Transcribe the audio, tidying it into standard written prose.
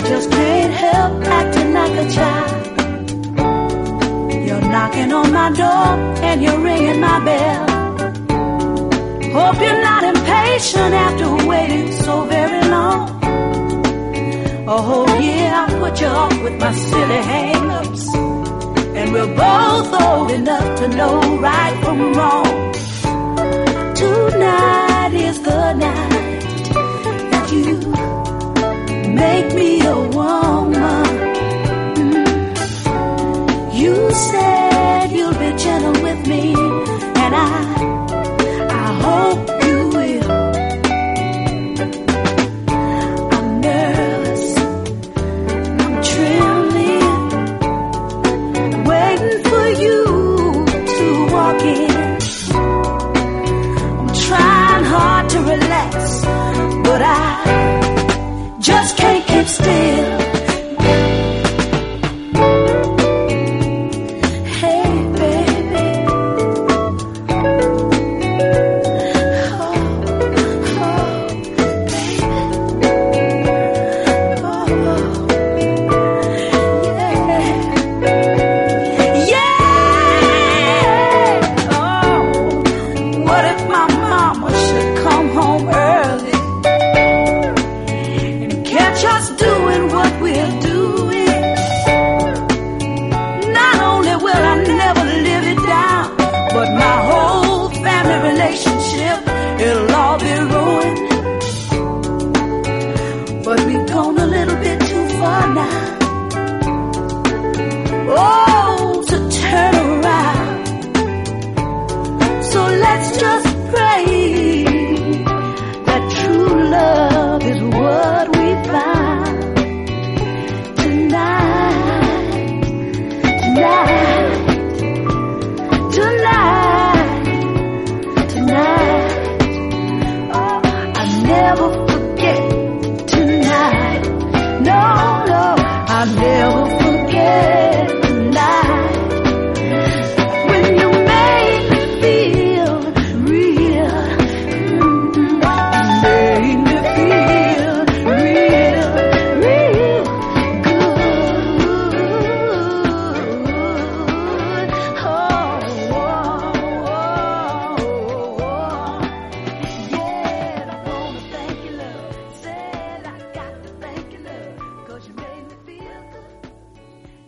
just can't help acting like a child. You're knocking on my door and you're ringing my bell. Hope you're not impatient after waiting so very long. Oh yeah, I put you off with my silly hang-ups, and we're both old enough to know right from wrong.